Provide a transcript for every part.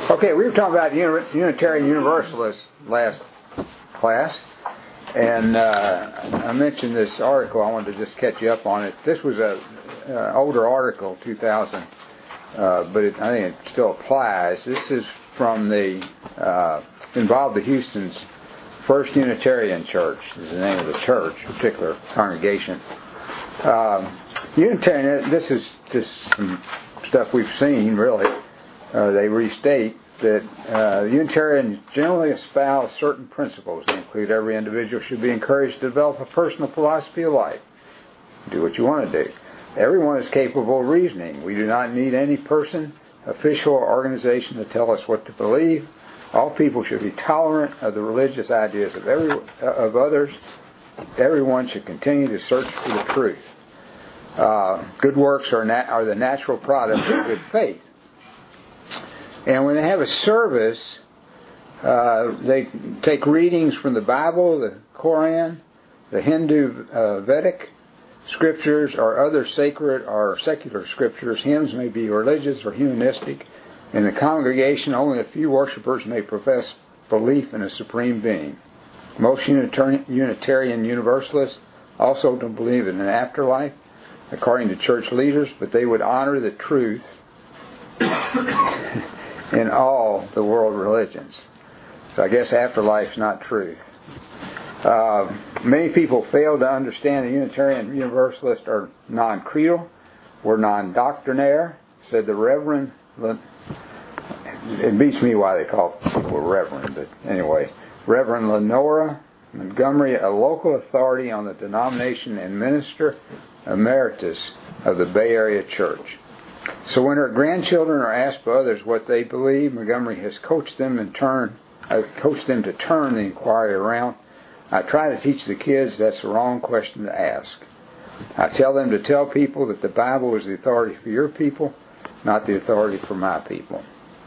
Okay, we were talking about Unitarian Universalists last class, and I mentioned this article. I wanted to just catch you up on it. This was an older article, 2000, but I think it still applies. This is from involved the Houston's First Unitarian Church. This is the name of the church, particular congregation. Unitarian, this is just some stuff we've seen, really. They restate that Unitarians generally espouse certain principles. They include every individual should be encouraged to develop a personal philosophy of life. Do what you want to do. Everyone is capable of reasoning. We do not need any person, official, or organization to tell us what to believe. All people should be tolerant of the religious ideas of others. Everyone should continue to search for the truth. Good works are the natural product of good faith. And when they have a service, they take readings from the Bible, the Koran, the Hindu Vedic scriptures, or other sacred or secular scriptures. Hymns may be religious or humanistic. In the congregation, only a few worshipers may profess belief in a supreme being. Most Unitarian Universalists also don't believe in an afterlife, according to church leaders, but they would honor the truth in all the world religions. So I guess afterlife's not truth. Many people fail to understand the Unitarian Universalists are non-creedal. We're non-doctrinaire, said the Reverend. It beats me why they call people Reverend, but anyway. Reverend Lenora Montgomery, a local authority on the denomination and minister emeritus of the Bay Area Church. So when her grandchildren are asked by others what they believe, Montgomery has coached them to turn the inquiry around. I try to teach the kids that's the wrong question to ask. I tell them to tell people that the Bible is the authority for your people, not the authority for my people.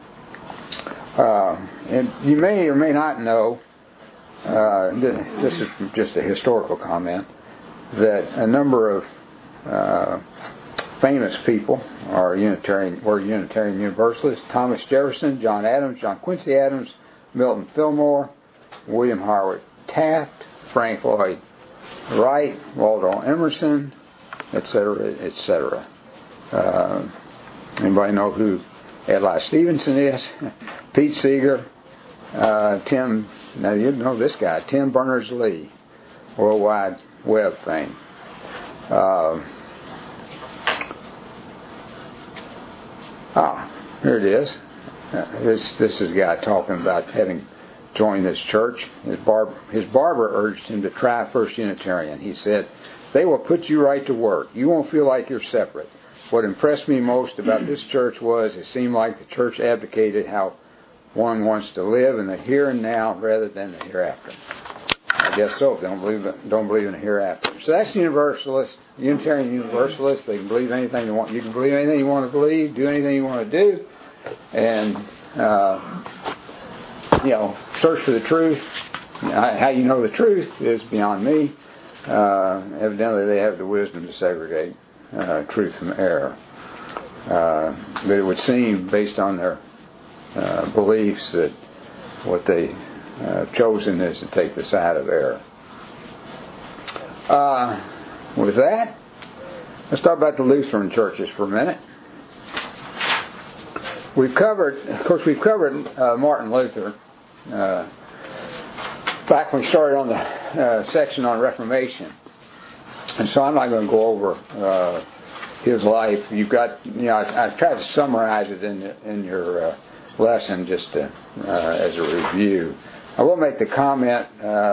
And you may or may not know, this is just a historical comment, that a number of famous people were Unitarian Universalists. Thomas Jefferson, John Adams, John Quincy Adams, Milton Fillmore, William Howard Taft, Frank Lloyd Wright, Waldo Emerson, etc., etc. Anybody know who Eli Stevenson is? Pete Seeger, Tim, now you know this guy, Tim Berners-Lee, World Wide Web fame. Here it is. This is a guy talking about having joined this church. His barber urged him to try First Unitarian. He said, "They will put you right to work. You won't feel like you're separate. What impressed me most about this church was it seemed like the church advocated how one wants to live in the here and now rather than the hereafter." I guess so. If they don't believe in the hereafter. So that's Universalist, Unitarian Universalist. They can believe anything you want. You can believe anything you want to believe, do anything you want to do, and search for the truth. How you know the truth is beyond me. Evidently, they have the wisdom to segregate truth from error. But it would seem, based on their beliefs, that what they chosen is to take the side of error. With that, let's talk about the Lutheran churches for a minute. We've covered Martin Luther back when we started on the section on Reformation, and so I'm not going to go over his life. You've got, I tried to summarize it in your lesson just as a review. I will make the comment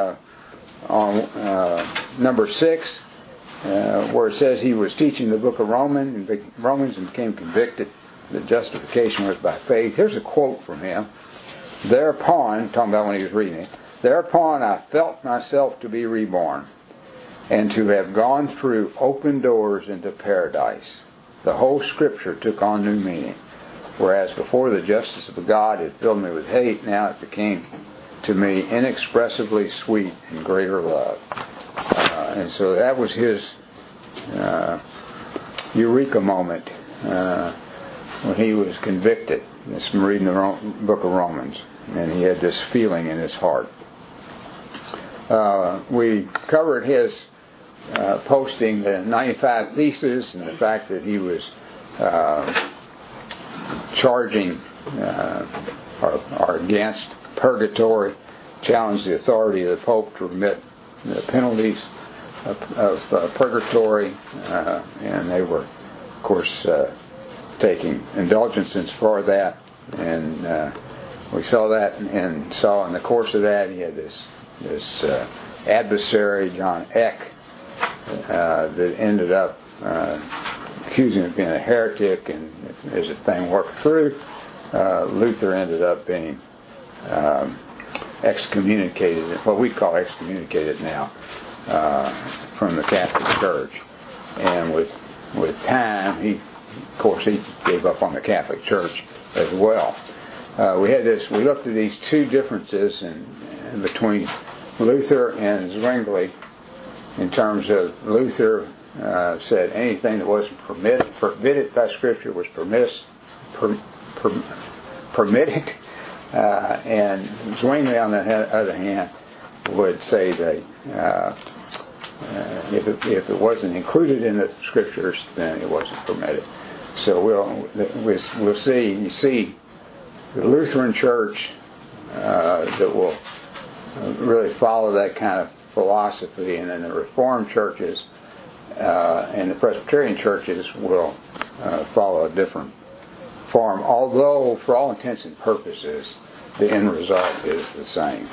on number 6, where it says he was teaching the book of Romans and became convicted that justification was by faith. Here's a quote from him. Thereupon, talking about when he was reading it, thereupon I felt myself to be reborn and to have gone through open doors into paradise. The whole Scripture took on new meaning. Whereas before the justice of God had filled me with hate, now it became to me inexpressibly sweet and greater love. And so that was his eureka moment when he was convicted. This from reading the book of Romans, and he had this feeling in his heart. We covered his posting the 95 Theses and the fact that he was charging or against purgatory, challenged the authority of the Pope to remit the penalties of purgatory, and they were, of course, taking indulgences for that, and we saw that, and saw in the course of that he had this adversary, John Eck, that ended up accusing him of being a heretic, and as the thing worked through, Luther ended up being excommunicated, what we call excommunicated now, from the Catholic Church. And with time, he gave up on the Catholic Church as well. We looked at these two differences in between Luther and Zwingli, in terms of Luther said anything that wasn't forbidden by Scripture was permitted, and Zwingli, on the other hand, would say that if it wasn't included in the Scriptures, then it wasn't permitted. So we'll see. You see, the Lutheran Church that will really follow that kind of philosophy, and then the Reformed churches and the Presbyterian churches will follow a different form, although for all intents and purposes the end result is the same.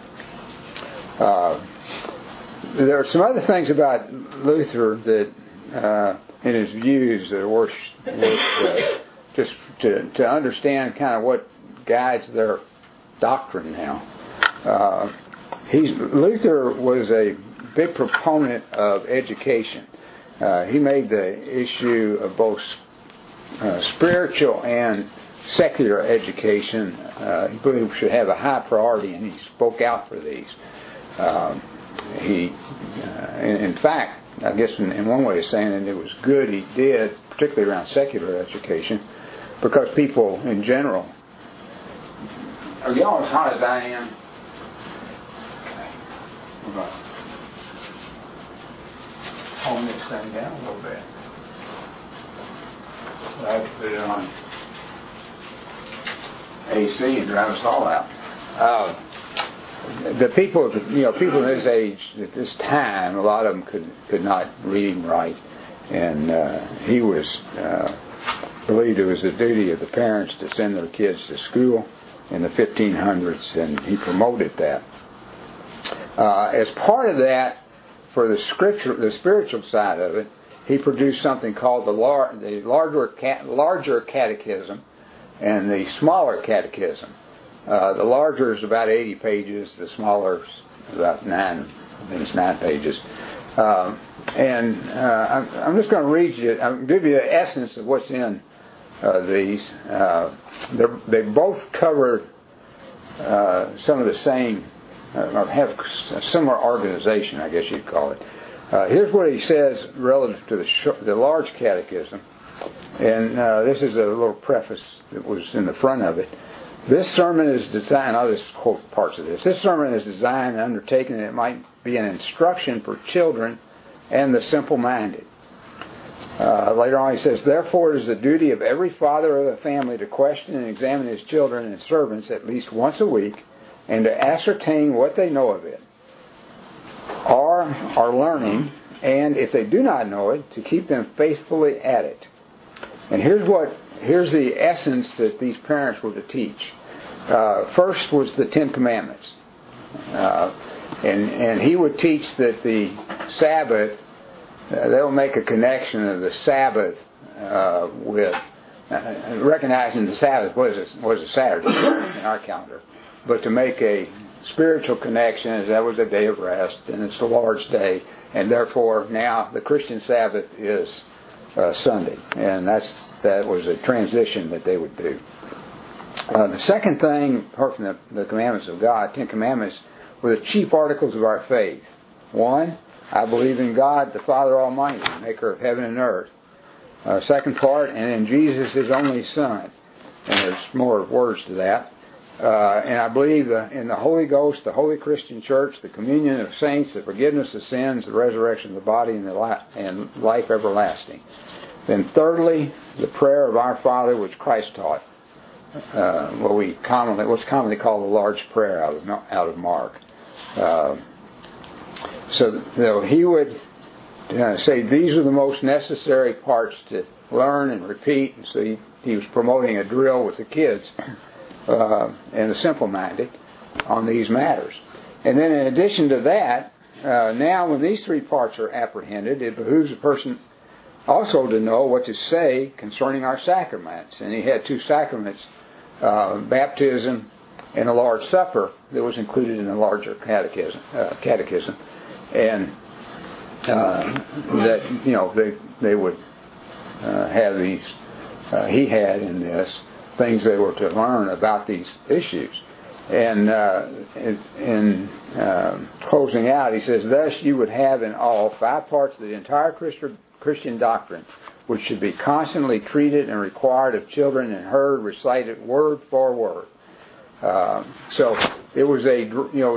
There are some other things about Luther that in his views that are worth just to understand kind of what guides their doctrine now. Luther was a big proponent of education. He made the issue of both spiritual and secular education. He believed should have a high priority, and he spoke out for these. In fact, I guess in one way of saying it, it was good he did, particularly around secular education, because people in general. Are y'all as hot as I am? We're going to tone this thing down a little bit. I have to put it on AC and drive us all out. The people in this age, at this time, a lot of them could not read and write, and he believed it was the duty of the parents to send their kids to school in the 1500s, and he promoted that. As part of that, for the spiritual side of it, he produced something called the larger catechism and the smaller catechism. The larger is about 80 pages. The smaller is about 9 pages. And I'm just going to read you. I'll give you the essence of what's in these. They both cover some of the same, or have a similar organization, I guess you'd call it. Here's what he says relative to the large catechism. And this is a little preface that was in the front of it. This sermon is designed, I'll just quote parts of this. This sermon is designed and undertaken that it might be an instruction for children and the simple-minded. Later on he says, therefore it is the duty of every father of the family to question and examine his children and servants at least once a week, and to ascertain what they know of it, or are learning, and if they do not know it, to keep them faithfully at it. And here's the essence that these parents were to teach. First was the Ten Commandments. And he would teach that the Sabbath, they'll make a connection of the Sabbath with recognizing the Sabbath was a Saturday in our calendar, but to make a spiritual connection, as that was a day of rest, and it's the Lord's Day, and therefore now the Christian Sabbath is Sunday, and that was a transition that they would do. The second thing, apart from the commandments of God, 10 commandments, were the chief articles of our faith. 1, I believe in God, the Father Almighty, maker of heaven and earth. Second part, and in Jesus, His only Son. And there's more words to that. And I believe in the Holy Ghost, the Holy Christian Church, the communion of saints, the forgiveness of sins, the resurrection of the body, and life everlasting. Then thirdly, the prayer of our Father, which Christ taught. What's commonly called the Lord's Prayer out of Mark. So He would say these are the most necessary parts to learn and repeat. And so he was promoting a drill with the kids and the simple-minded on these matters. And then in addition to that, now when these three parts are apprehended, it behooves a person also to know what to say concerning our sacraments. And he had two sacraments, baptism and the Lord's Supper, that was included in the larger catechism. And that they would have these. He had in this things they were to learn about these issues. And in closing out, he says, thus you would have in all 5 parts of the entire Christian doctrine, which should be constantly treated and required of children and heard recited word for word. So it was it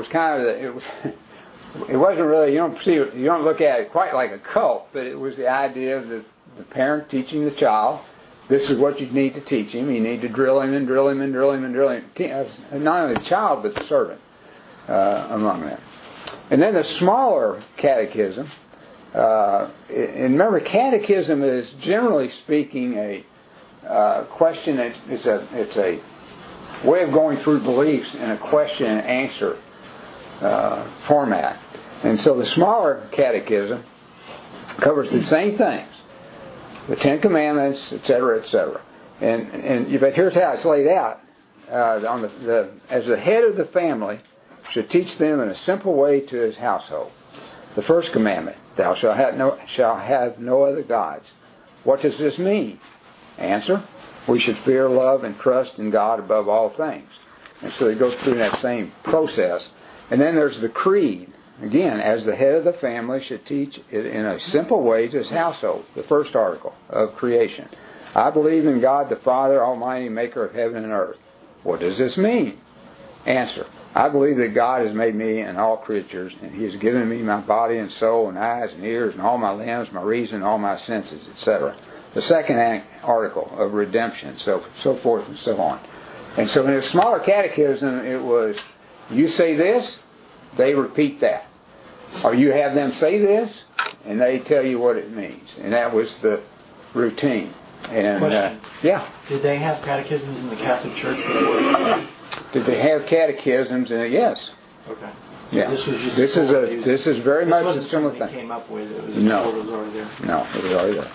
wasn't really, you don't look at it quite like a cult, but it was the idea of the parent teaching the child, this is what you need to teach him. You need to drill him and drill him and drill him and drill him. Not only the child, but the servant among them. And then the smaller catechism. And remember, catechism is generally speaking a question. It's a way of going through beliefs in a question and answer format. And so the smaller catechism covers the same things. The 10 Commandments, etc., etc. But here's how it's laid out. As the head of the family should teach them in a simple way to his household. The first commandment, thou shalt have no other gods. What does this mean? Answer, we should fear, love, and trust in God above all things. And so he goes through that same process. And then there's the creed. Again, as the head of the family should teach it in a simple way to his household. The first article of creation. I believe in God the Father Almighty, maker of heaven and earth. What does this mean? Answer. I believe that God has made me and all creatures, and He has given me my body and soul and eyes and ears and all my limbs, my reason, all my senses, etc. The second article of redemption, so forth and so on. And so in a smaller catechism, it was, you say this, they repeat that. Or you have them say this, and they tell you what it means. And that was the routine. And yeah. Did they have catechisms in the Catholic Church before? Did they have catechisms in it? Yes. Okay. So yeah. This is very much a similar thing. Came up with it was already there. No, it was already there.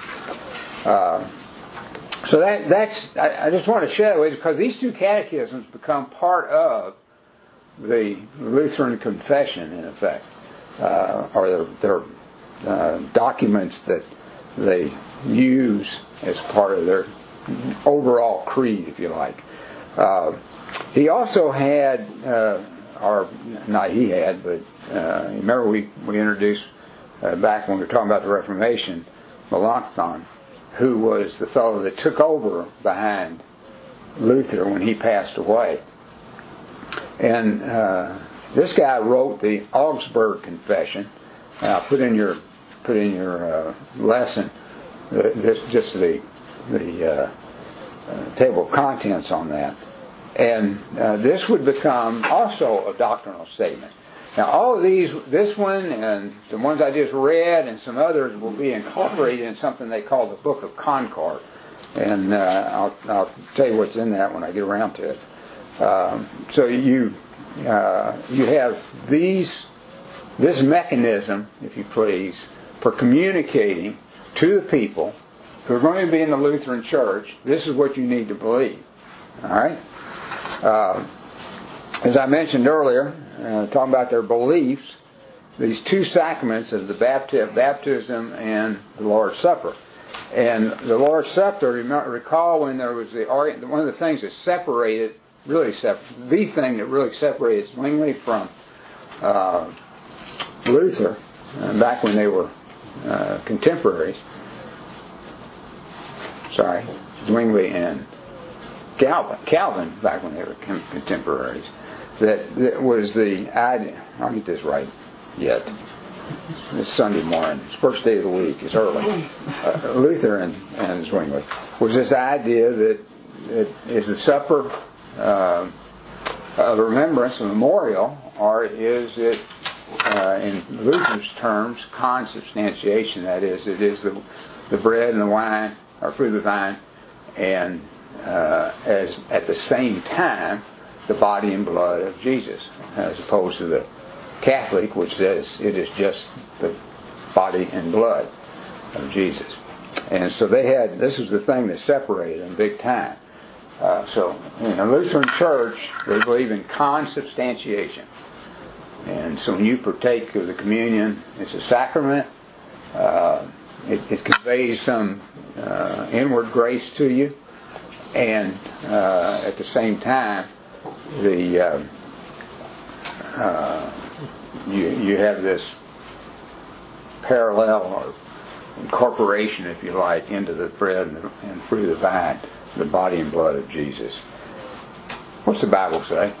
So that's I just want to share that with you because these two catechisms become part of the Lutheran confession, in effect, or their documents that they use as part of their overall creed, if you like. He also had, remember we introduced back when we were talking about the Reformation, Melanchthon, who was the fellow that took over behind Luther when he passed away. And this guy wrote the Augsburg Confession. I'll put in your lesson the table of contents on that. And this would become also a doctrinal statement. Now all of these, this one and the ones I just read and some others will be incorporated in something they call the Book of Concord. And I'll tell you what's in that when I get around to it. So you have this mechanism, if you please, for communicating to the people who are going to be in the Lutheran Church. This is what you need to believe. All right. As I mentioned earlier, talking about their beliefs, these two sacraments of the baptism and the Lord's Supper. And the Lord's Supper, recall when there was one of the things that separated, the thing that really separated Zwingli from Luther, back when they were contemporaries, Zwingli and Calvin, back when they were contemporaries, that was the idea. I'll get this right yet. It's Sunday morning. It's first day of the week. It's early. Luther and Zwingli was this idea that is the supper a remembrance, a memorial, or is it, in Luther's terms, consubstantiation? That is, it is the bread and the wine, or fruit of the vine, and as at the same time the body and blood of Jesus, as opposed to the Catholic, which says it is just the body and blood of Jesus. And so this was the thing that separated them big time. So in the Lutheran Church, they believe in consubstantiation. And so when you partake of the communion, it's a sacrament. It conveys some inward grace to you. And at the same time, you have this parallel or incorporation, if you like, into the bread and fruit of the vine, the body and blood of Jesus. What's the Bible say?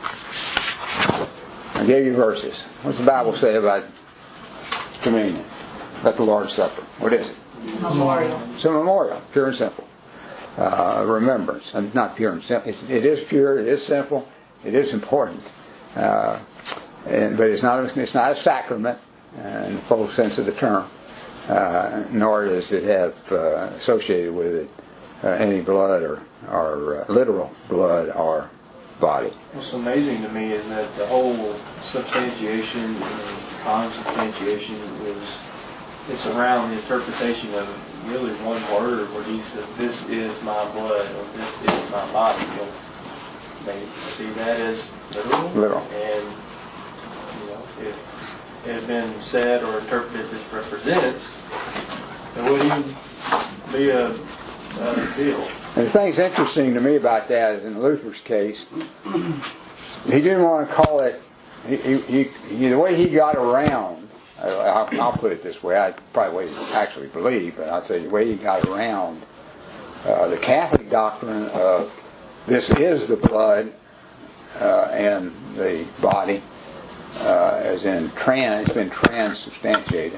I gave you verses. What's the Bible say about communion? About the Lord's Supper? What is it? Memorial. It's a memorial, pure and simple. Remembrance. And not pure and simple. It is pure, it is simple, it is important. But it's not a sacrament in the full sense of the term, nor does it have associated with it any blood or literal blood or body. What's amazing to me is that the whole substantiation and consubstantiation it's around the interpretation of really one word where he says, "This is my blood," or "This is my body." They see that as literal. And if it had been said or interpreted as represents, then wouldn't be a deal. And the thing that's interesting to me about that is in Luther's case, he didn't want to call it. The way he got around, I'll put it this way. I probably wouldn't actually believe, but I'll tell you the way he got around the Catholic doctrine of this is the blood and the body, as in it's been transubstantiated,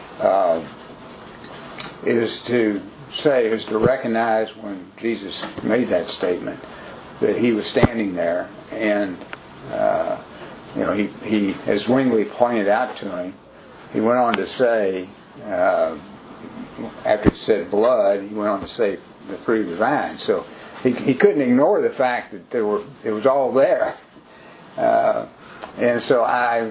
is to recognize when Jesus made that statement that he was standing there, and he, as Zwingli pointed out to him, he went on to say, after he said blood, he went on to say the fruit of the vine. So he couldn't ignore the fact that it was all there. And so I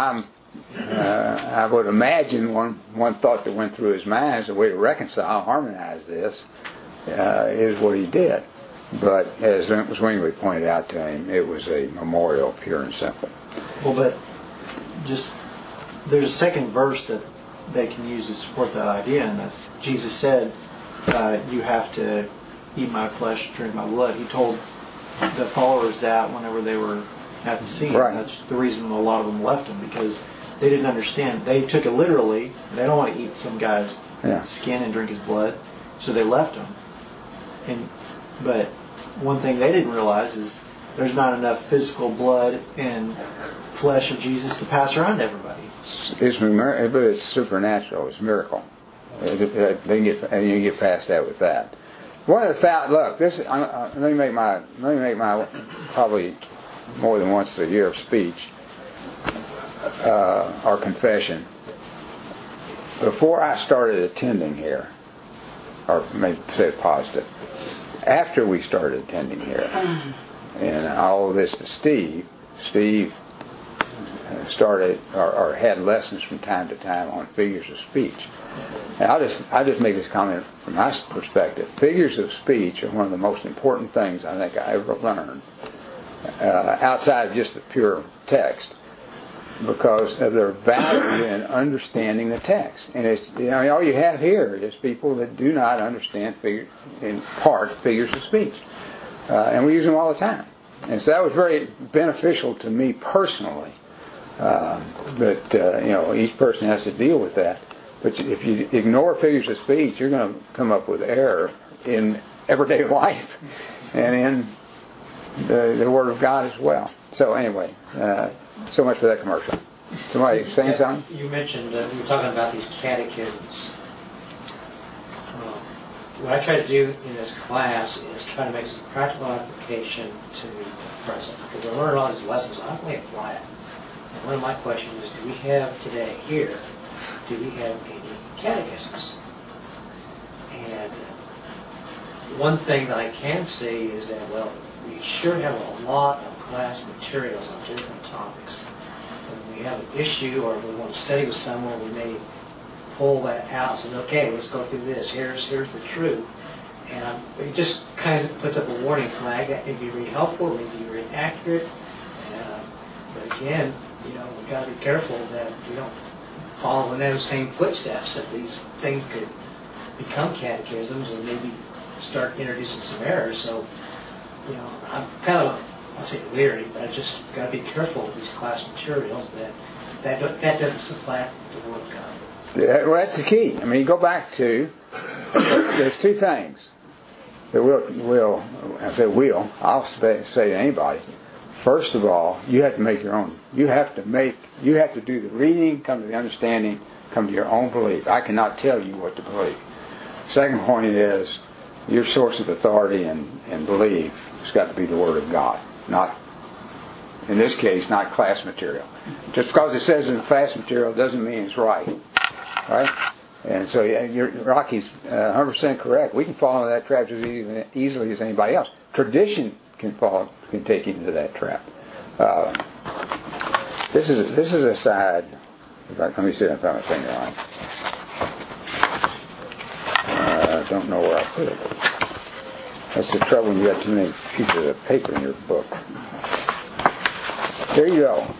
would imagine one thought that went through his mind as a way to reconcile, harmonize this, is what he did. But as Zwingli pointed out to him, it was a memorial, pure and simple. Well, but there's a second verse that they can use to support that idea, and that's Jesus said, "You have to eat my flesh, drink my blood." He told the followers that whenever they were at the scene. Right. That's the reason a lot of them left him, because they didn't understand. They took it literally. They don't want to eat some guy's skin and drink his blood, so they left him. But one thing they didn't realize is there's not enough physical blood and flesh of Jesus to pass around to everybody. But it's supernatural. It's a miracle. You get past that with that. One of the look. Let me make my probably more than once a year of speech or confession. Before I started attending here, or maybe say it positive, after we started attending here, and all of this to Steve started or had lessons from time to time on figures of speech. And I'll just make this comment from my perspective. Figures of speech are one of the most important things I think I ever learned, outside of just the pure text, because of their value in understanding the text. And it's, all you have here is people that do not understand figures of speech, and we use them all the time. And so that was very beneficial to me personally. But each person has to deal with that. But if you ignore figures of speech, you're going to come up with error in everyday life and in the Word of God as well. So anyway, so much for that commercial. Somebody saying something? You mentioned, you were talking about these catechisms. What I try to do in this class is try to make some practical application to the present. Because I learned all these lessons, how can we apply it? And one of my questions is, do we have today here, do we have any catechisms? And one thing that I can say is that, well, we sure have a lot of class materials on different topics. When we have an issue or we want to study with someone, we may pull that out and say, okay, let's go through this. Here's the truth. And it just kind of puts up a warning flag. That may be really helpful, it may be really accurate. But again, we've got to be careful that we don't follow in those same footsteps, that these things could become catechisms and maybe start introducing some errors. So, I'm kind of, I'll say leery, but I just got to be careful with these class materials that doesn't supplant the Word of God. Yeah, well, that's the key. I mean, you go back to, there's two things that I'll say to anybody. First of all, you have to make your own. You have to do the reading, come to the understanding, come to your own belief. I cannot tell you what to believe. Second point is, your source of authority and belief has got to be the Word of God, not, in this case, not class material. Just because it says in the class material doesn't mean it's right. Right? And so Rocky's 100% correct. We can fall into that trap as easily as anybody else. Tradition can take you into that trap. This is a side. Let me see if I have my finger on it. I don't know where I put it. That's the trouble when you got too many pieces of paper in your book. There you go.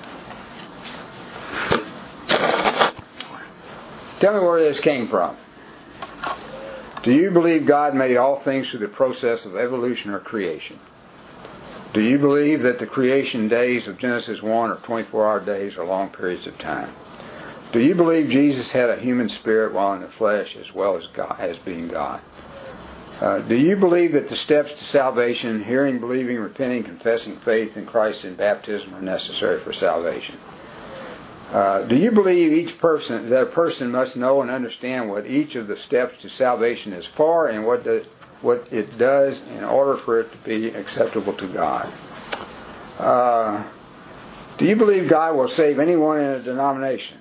Tell me where this came from. Do you believe God made all things through the process of evolution or creation? Do you believe that the creation days of Genesis 1 are 24-hour days or long periods of time? Do you believe Jesus had a human spirit while in the flesh as well as God, as being God? Do you believe that the steps to salvation, hearing, believing, repenting, confessing faith in Christ and baptism are necessary for salvation? Do you believe that a person must know and understand what each of the steps to salvation is for and what it does in order for it to be acceptable to God? Do you believe God will save anyone in a denomination?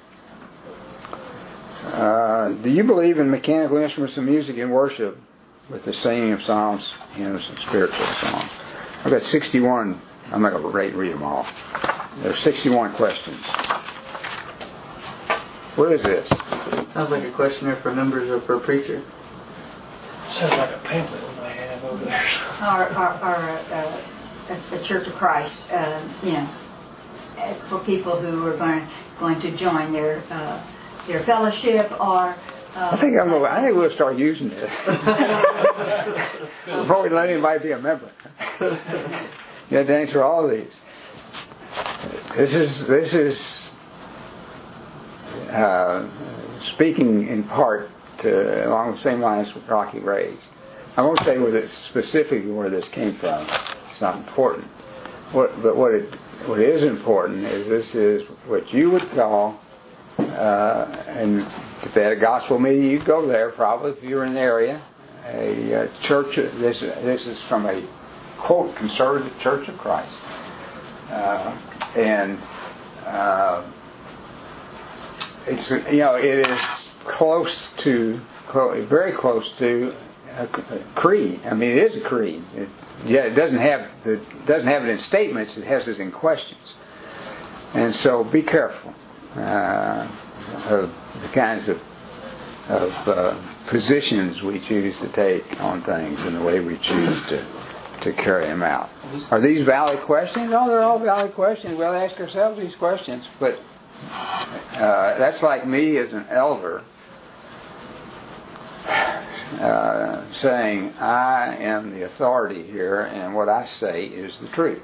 Do you believe in mechanical instruments of music and worship with the singing of psalms, hymns, and spiritual songs? I've got 61. I'm not going to read them all. There's 61 questions. What is this? Sounds like a questionnaire for members or for a preacher. Sounds like a pamphlet we might have over there. Or the Church of Christ, for people who are going to join their fellowship or. I think we'll start using this before we let anybody be a member. You have to answer all of these. This is speaking in part along the same lines with Rocky raised. I won't say specifically where this came from. It's not important. What is important is this is what you would call, and if they had a gospel meeting, you'd go there probably if you were in the area. A church. This is from a quote conservative Church of Christ, and it's it is very close to a creed. I mean, it is a creed. It doesn't have it in statements. It has it in questions. And so, be careful of the kinds of positions we choose to take on things and the way we choose to carry them out. Are these valid questions? Oh, they're all valid questions. We'll ask ourselves these questions, but that's like me as an elder saying, I am the authority here, and what I say is the truth.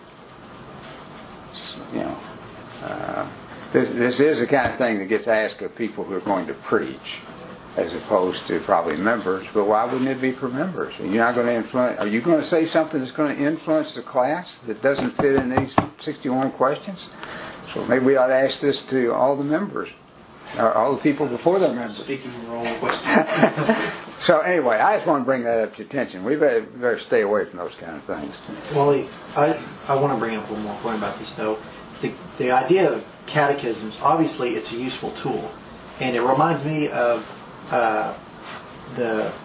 This is the kind of thing that gets asked of people who are going to preach. as opposed to probably members. But why wouldn't it be for members? Are you not going to influence? Are you going to say something that's going to influence the class that doesn't fit in these 61 questions? So maybe we ought to ask this to all the members, or all the people before they're members. Speaking the wrong question. So anyway, I just want to bring that up to attention. We better stay away from those kind of things. Wally, I want to bring up one more point about this, though. The idea of catechisms, obviously, it's a useful tool, and it reminds me of the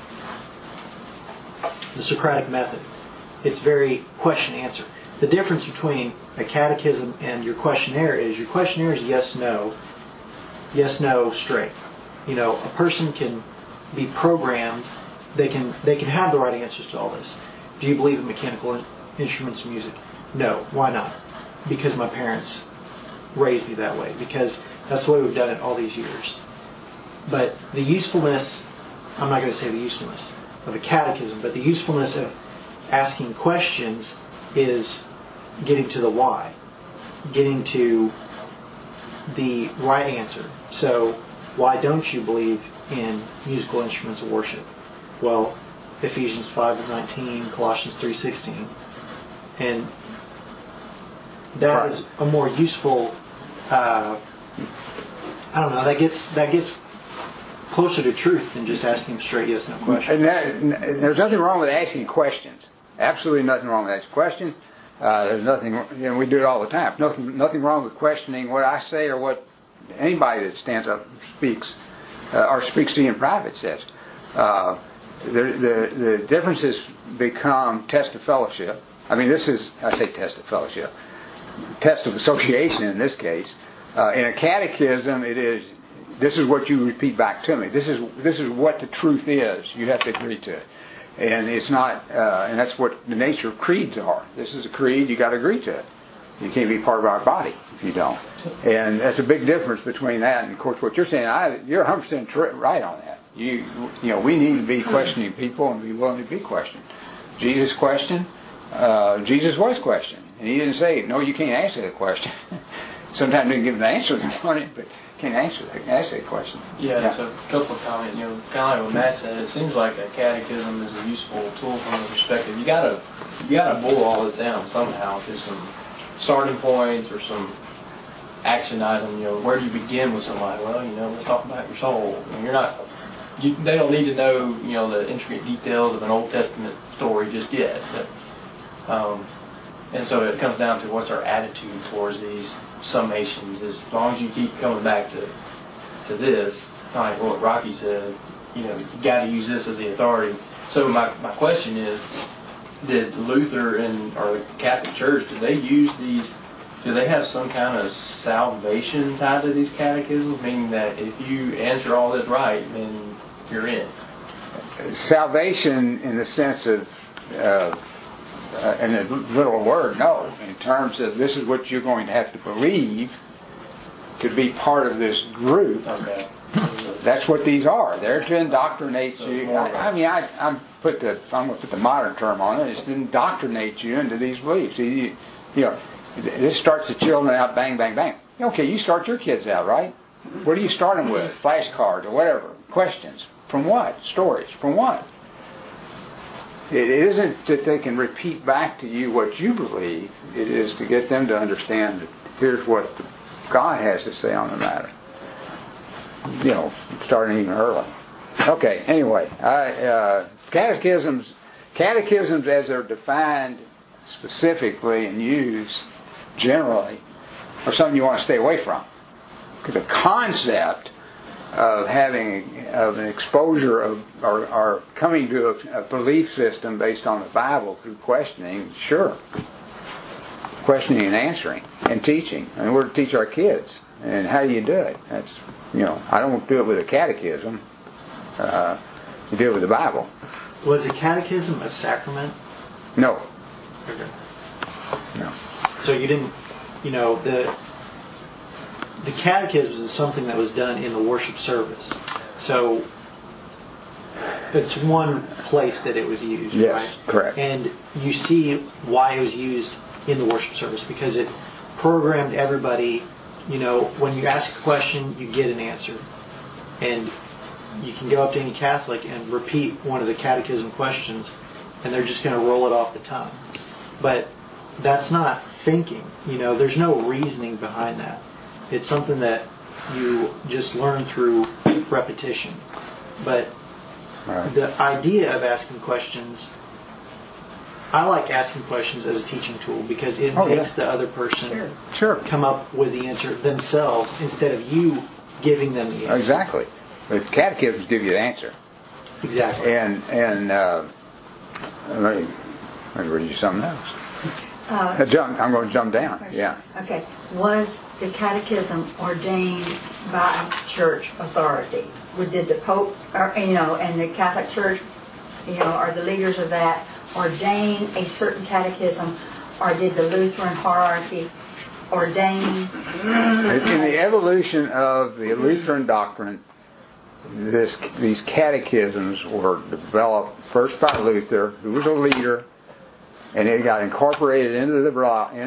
Socratic method. It's very question-answer. The difference between a catechism and your questionnaire is yes, no, straight. A person can be programmed. They can have the right answers to all this. Do you believe in mechanical instruments and music? No. Why not? Because my parents raised me that way. Because that's the way we've done it all these years. But the usefulness, I'm not going to say the usefulness of a catechism, but the usefulness of asking questions is getting to the why, getting to the right answer. So, why don't you believe in musical instruments of worship? Well, Ephesians 5:19, Colossians 3:16, and that is a more useful. I don't know. That gets closer to truth than just asking straight yes/no questions. And there's nothing wrong with asking questions. Absolutely nothing wrong with asking questions. There's nothing. We do it all the time. Nothing wrong with questioning what I say or what anybody that stands up and speaks or speaks to you in private says. The differences become test of fellowship. I mean, I say test of fellowship, test of association in this case. In a catechism, it is. This is what you repeat back to me. This is what the truth is. You have to agree to it. And it's not, and that's what the nature of creeds are. This is a creed, you got to agree to it. You can't be part of our body if you don't. And that's a big difference between that and, of course, what you're saying. You're 100% right on that. We need to be questioning people and be willing to be questioned. Jesus questioned. Jesus was questioned, and he didn't say, "No, you can't answer that question." Sometimes they didn't give the answer they wanted, but can't ask that question. Yeah, so a couple of comments. Kind of like what Matt said, it seems like a catechism is a useful tool from the perspective. You gotta boil all this down somehow to some starting points or some action item. Where do you begin with somebody? Well, let's talk about your soul. They don't need to know, the intricate details of an Old Testament story just yet. But, and so it comes down to what's our attitude towards these summations. As long as you keep coming back to this, kind of like what Rocky said, you got to use this as the authority. So my question is, did Luther or the Catholic Church, do they have some kind of salvation tied to these catechisms, meaning that if you answer all this right, then you're in? Salvation in the sense of in a literal word, no. In terms of this is what you're going to have to believe to be part of this group. Okay. That's what these are. They're to indoctrinate you. I'm going to put the modern term on it. It's to indoctrinate you into these beliefs. This starts the children out, bang, bang, bang. Okay, you start your kids out, right? What are you starting with? Flashcards or whatever. Questions. From what? Stories. From what? It isn't that they can repeat back to you what you believe. It is to get them to understand that here's what God has to say on the matter. Starting even early. Okay, anyway. Catechisms as they're defined specifically and used generally are something you want to stay away from. Because the concept of having an exposure of or coming to a belief system based on the Bible through questioning, sure. Questioning and answering and teaching. And we're to teach our kids. And how do you do it? That's I don't do it with a catechism. You do it with the Bible. Was a catechism a sacrament? No. Okay. No. So you didn't, the catechism is something that was done in the worship service. So it's one place that it was used, yes, right? Correct. And you see why it was used in the worship service, because it programmed everybody, when you ask a question, you get an answer. And you can go up to any Catholic and repeat one of the catechism questions, and they're just going to roll it off the tongue. But that's not thinking. There's no reasoning behind that. It's something that you just learn through repetition. But the idea of asking questions, I like asking questions as a teaching tool because it makes the other person come up with the answer themselves instead of you giving them the answer. Exactly. The catechisms give you the answer. Exactly. And let me read you something else. I'm going to jump down. Yeah. Okay. Was the catechism ordained by church authority? Did the Pope, and the Catholic Church, are the leaders of that, ordain a certain catechism, or did the Lutheran hierarchy ordain? In the evolution of the Lutheran doctrine, these catechisms were developed first by Luther, who was a leader, and it got incorporated into the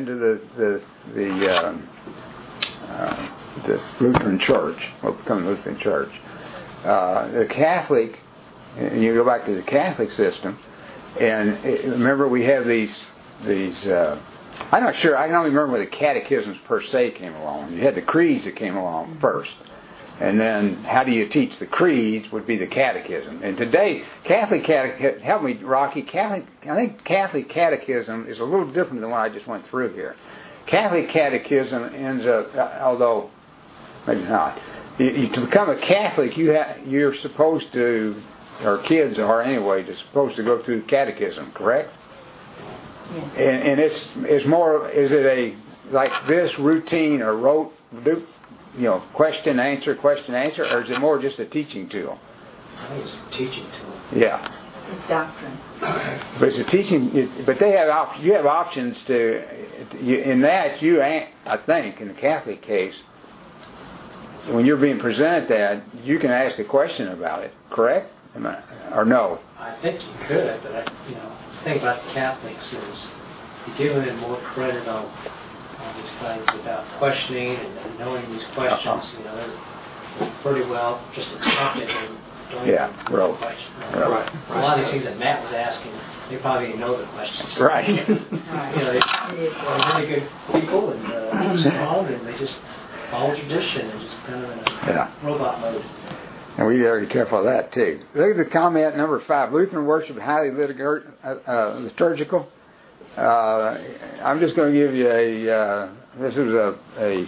Lutheran Church, what became the Lutheran Church. The Catholic, and you go back to the Catholic system, and remember we have these. I'm not sure. I can only remember when the catechisms per se came along. You had the creeds that came along first. And then, how do you teach the creeds would be the catechism. And today, Catholic catechism, help me, Rocky, I think Catholic catechism is a little different than what I just went through here. Catholic catechism ends up, although maybe not, to become a Catholic, you're supposed to, or kids are anyway, they're supposed to go through catechism, correct? Yes. And it's more, is it like this routine or question answer, or is it more just a teaching tool? I think it's a teaching tool. Yeah. It's doctrine. But it's a teaching. But you have options to. In that, I think, in the Catholic case, when you're being presented that, you can ask a question about it. Correct? Or no? I think you could, but the thing about the Catholics is you're giving them more credit on these things without questioning and knowing these questions. They're pretty well just accepted and don't even question. Right. A lot of these things that Matt was asking, they probably didn't know the questions. Right. They're really good people and strong, and they just follow tradition and just kind of in a robot mode. And we got to be careful of that too. Look at the comment number 5. Lutheran worship highly liturgical. I'm just going to give you this is a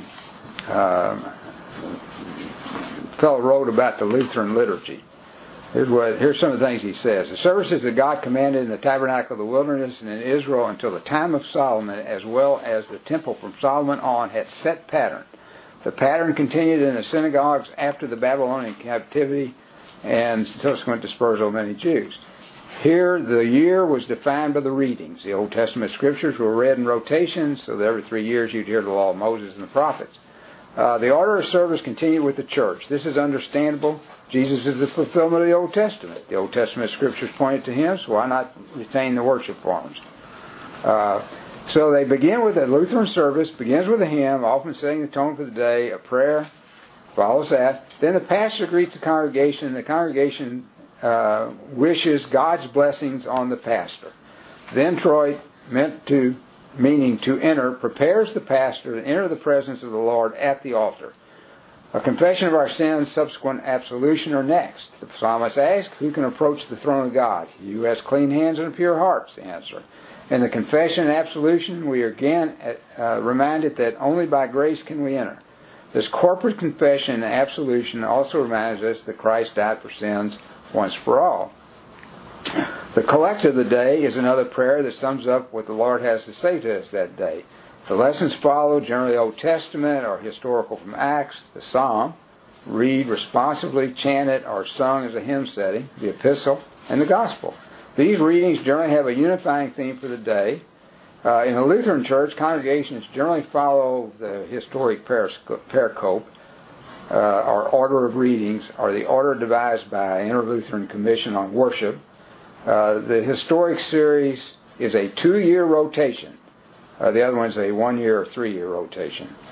fellow wrote about the Lutheran liturgy. Here's some of the things he says. The services that God commanded in the tabernacle of the wilderness and in Israel until the time of Solomon, as well as the temple from Solomon on, had set pattern. The pattern continued in the synagogues after the Babylonian captivity and subsequent dispersal of many Jews. Here, the year was defined by the readings. The Old Testament scriptures were read in rotation, so that every 3 years you'd hear the law of Moses and the prophets. The order of service continued with the church. This is understandable. Jesus is the fulfillment of the Old Testament. The Old Testament scriptures pointed to Him, so why not retain the worship forms? So they begin with a Lutheran service, begins with a hymn, often setting the tone for the day, a prayer follows that. Then the pastor greets the congregation, and the congregation wishes God's blessings on the pastor. Then Troy, meaning to enter, prepares the pastor to enter the presence of the Lord at the altar. A confession of our sins, subsequent absolution are next. The psalmist asks, who can approach the throne of God? He who has clean hands and a pure heart, the answer. In the confession and absolution, we are again reminded that only by grace can we enter. This corporate confession and absolution also reminds us that Christ died for sins once for all. The collect of the day is another prayer that sums up what the Lord has to say to us that day. The lessons follow, generally Old Testament or historical from Acts, the Psalm, read responsively, chanted, or sung as a hymn setting, the Epistle, and the Gospel. These readings generally have a unifying theme for the day. In the Lutheran Church, congregations generally follow the historic pericope, or order of readings, or the order devised by Inter-Lutheran Commission on Worship. The historic series is a 2-year rotation. The other one's a 1-year or 3-year rotation.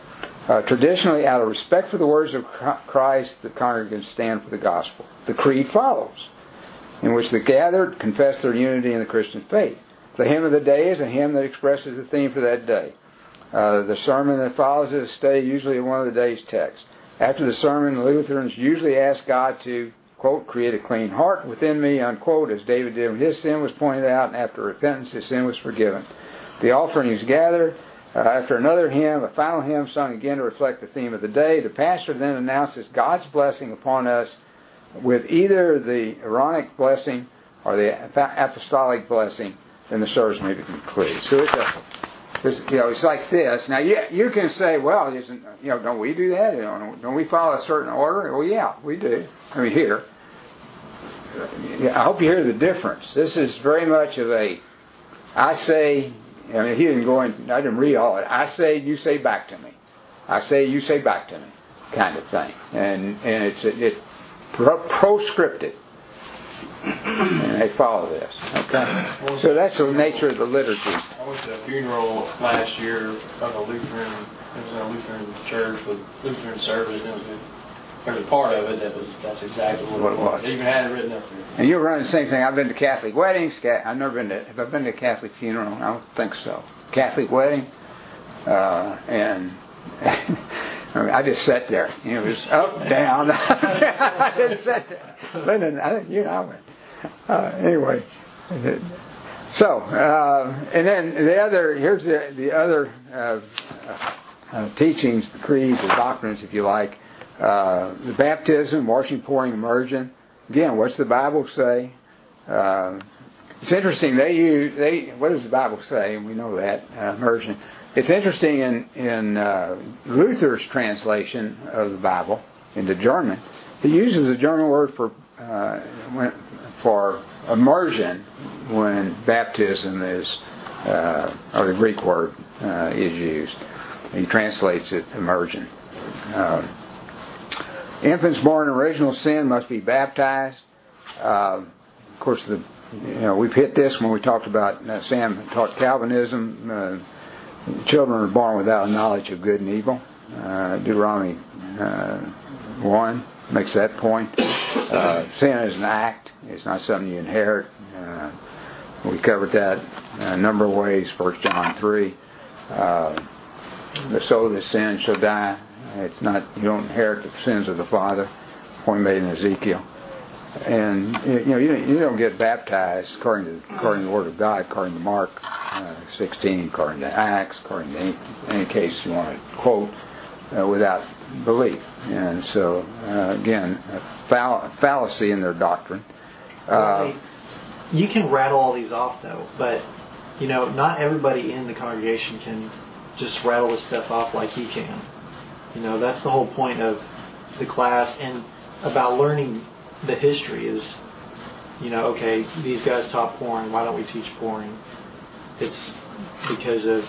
Traditionally, out of respect for the words of Christ, the congregants stand for the gospel. The creed follows, in which the gathered confess their unity in the Christian faith. The hymn of the day is a hymn that expresses the theme for that day. The sermon that follows is a study usually of one of the day's texts. After the sermon, the Lutherans usually ask God to, quote, create a clean heart within me, unquote, as David did when his sin was pointed out, and after repentance his sin was forgiven. The offering is gathered. After another hymn, a final hymn sung again to reflect the theme of the day, the pastor then announces God's blessing upon us with either the Aaronic blessing or the apostolic blessing, then the service may be concluded. So it's like this. Now you can say, well, don't we do that? Don't we follow a certain order? Well, yeah, we do. I mean, here. I hope you hear the difference. This is very much of a, I say. I mean, he didn't go in. I didn't read all of it. I say, you say back to me. I say, you say back to me, kind of thing. And it's proscripted, and they follow this. Okay. So that's the nature of the liturgy. I went to a funeral last year of a Lutheran. It was in a Lutheran church with Lutheran service. And there was a part of it that's exactly what it was. They even had it written up there. And you're running the same thing. I've been to Catholic weddings. I've never been to. Have I been to a Catholic funeral? I don't think so. Catholic wedding, and I mean, I just sat there. It was up, down. I just sat there. Lyndon, I went. Anyway, so and then the other. Here's the other teachings, the creeds, the doctrines, if you like. The baptism, washing, pouring, immersion. Again, what's the Bible say? It's interesting. What does the Bible say? And we know that immersion. It's interesting in Luther's translation of the Bible into German. He uses the German word for immersion when baptism is, or the Greek word is used. He translates it immersion. Infants born in original sin must be baptized. Of course, we've hit this when we talked about Sam taught Calvinism. Children are born without knowledge of good and evil. Deuteronomy 1 makes that point. Sin is an act; it's not something you inherit. We covered that a number of ways. 1 John 3. The soul that sins shall die. It's not, you don't inherit the sins of the father. Point made in Ezekiel. And you don't get baptized according to the Word of God, according to Mark 16, according to Acts, according to any case you want to quote, without belief. And so again, a fallacy in their doctrine. You can rattle all these off though, but not everybody in the congregation can just rattle this stuff off like you can. That's the whole point of the class and about learning the history is, okay, these guys taught pouring, why don't we teach pouring? It's because of,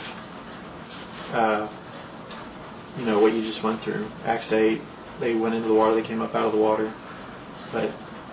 what you just went through. Acts 8, they went into the water, they came up out of the water. But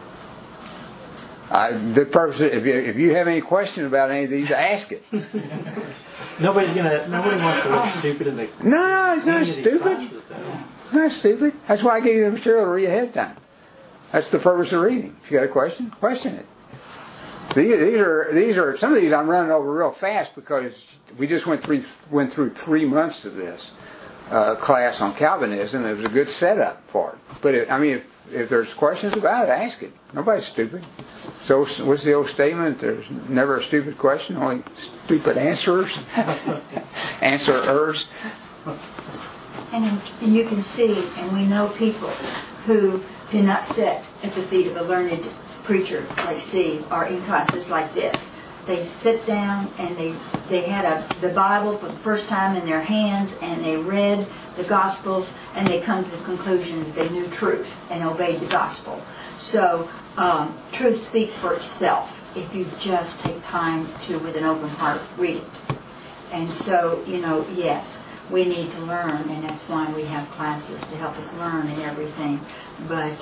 the purpose, if you have any question about any of these, ask it. Nobody wants to look stupid in the. No, it's not stupid. Classes, it's not stupid. That's why I gave you the material to read ahead of time. That's the purpose of reading. If you got a question, question it. These are some of these I'm running over real fast because we just went through 3 months of this class on Calvinism. It was a good setup for it. But if there's questions about it, ask it. Nobody's stupid. So what's the old statement? There's never a stupid question, only stupid answerers. Answerers. And you can see, and we know people who did not sit at the feet of a learned preacher like Steve, or in classes like this. They sit down and they had the Bible for the first time in their hands, and they read the Gospels, and they come to the conclusion that they knew truth and obeyed the Gospel. So truth speaks for itself if you just take time to, with an open heart, read it. And so, yes, we need to learn, and that's why we have classes to help us learn and everything. But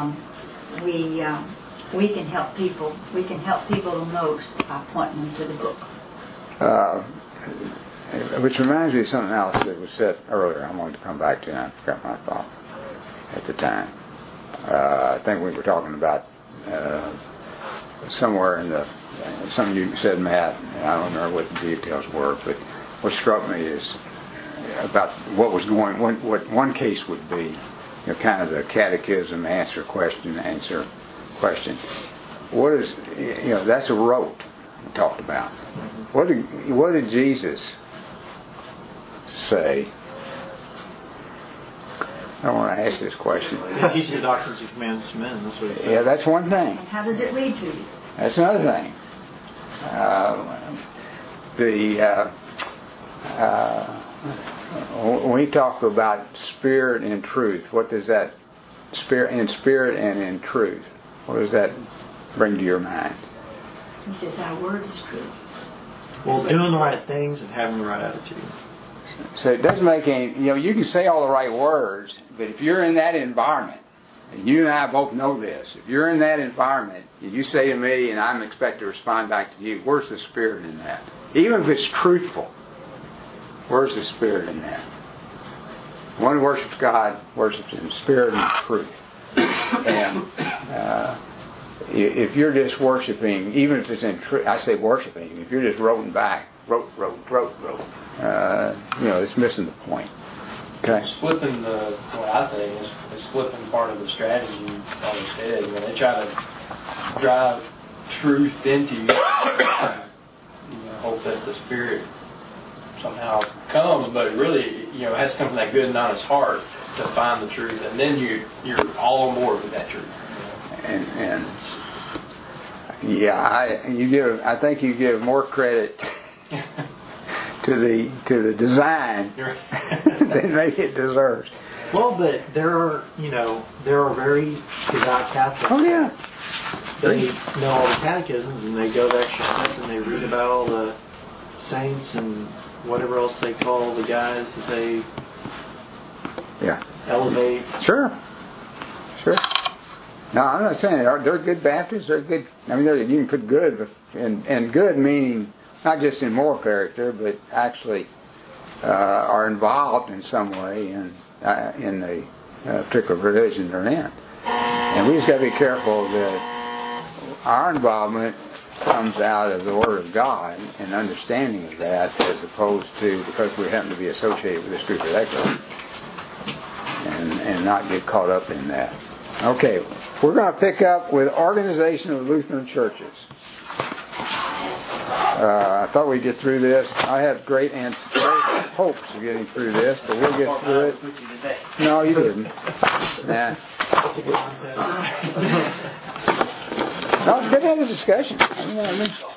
we can help people. We can help people the most by pointing them to the book. which reminds me of something else that was said earlier. I wanted to come back to, and I forgot my thought at the time. I think we were talking about somewhere in the something you said, Matt. I don't remember what the details were, but what struck me is about what was going. What one case would be, kind of the catechism, answer question. What is, that's a rote we talked about. What did Jesus say? I don't want to ask this question. He teaches the doctrines and commands of men. That's what he said. Yeah, that's one thing. And how does it read to you? That's another thing. When we talk about spirit and truth, what does that spirit and in truth? What does that bring to your mind? He says our word is truth. Well, doing the right things and having the right attitude. So it doesn't make any. You can say all the right words, but if you're in that environment, and you and I both know this, if you're in that environment, and you say to me, and I'm expected to respond back to you, where's the spirit in that? Even if it's truthful, where's the spirit in that? One who worships God worships in spirit and truth. And if you're just worshiping, even if it's in truth, I say worshiping, if you're just roting back, rote, it's missing the point. Okay. It's flipping what I think is flipping part of the strategy on its head. They try to drive truth into you, hope that the Spirit somehow comes, but really, it has to come from that good and honest heart to find the truth, and then you're all on board with that truth. And I think you give more credit to the design than maybe it deserves. Well, but there are very devout Catholics. Oh yeah. They know all the catechisms and they go the extra step and they read about all the saints and whatever else they call the guys that they elevate. Sure. No, I'm not saying they're good Baptists. They're good. I mean, you can put good, and good meaning not just in moral character, but actually are involved in some way in the particular religion they're in. And we just got to be careful that our involvement comes out of the Word of God and understanding of that, as opposed to because we happen to be associated with this group or that group, and not get caught up in that. Okay, we're going to pick up with organization of Lutheran churches. I thought we'd get through this. I have great hopes of getting through this, but we'll get through it. No, you didn't. Nah. That's a good concept. No, it's good to have a discussion.